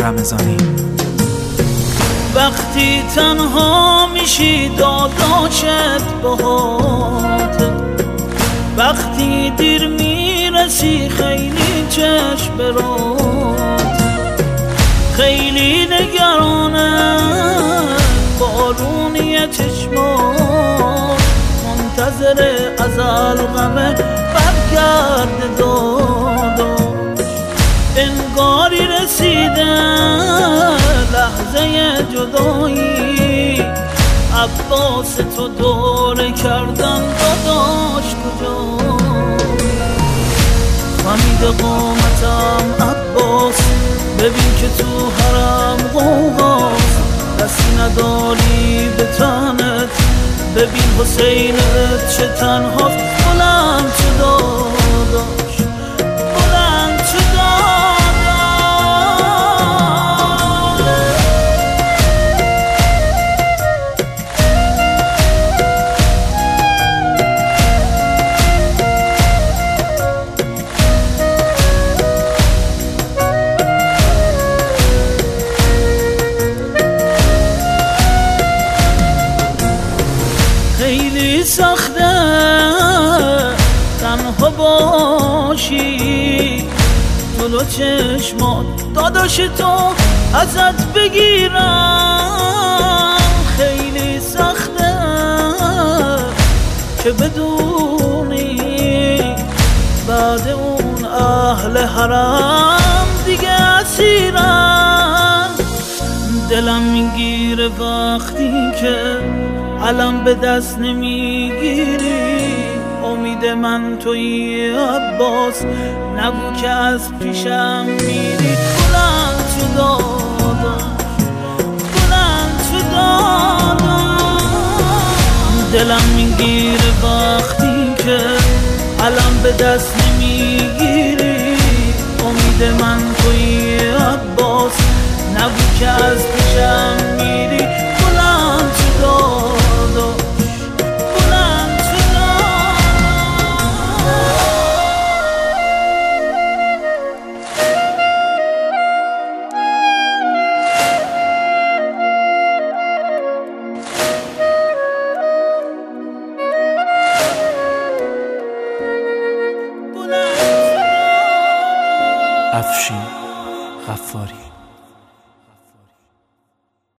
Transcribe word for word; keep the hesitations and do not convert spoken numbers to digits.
رمضانی. وقتی تنها میشی داداشت باهات، وقتی دیر میرسی خیلی چشم برات، خیلی نگرانه بارونی چشمات، منتظر ازل غمه برگرد داداش. انگاری رسیده لحظه جدایی، عباس تو دوره کردن داداش کجایی؟ خمید قامتم عباس، ببین که تو حرم غوغاست، دستی نداری به تنت، ببین حسینت چه تنهاست. بلند چه داداش، بلند چه داداش. خیلی سخته تنها باشی، جلو چشمات داداش تو ازت بگیرم. خیلی سخته که بدونی بعد اون اهل حرم دیگه اسیرم. دلم میگیره وقتی که علم به دست نمیگیری، امید من تویی عباس، نگو که از پیشم میری. بلند چه داداش، بلند چه داداش. دلم میگیره وقتی که علم به دست نمیگیری، امید من تویی عباس، نگو که از پیشم میری. بلند چه داداش، بلند چه افشین غفاری.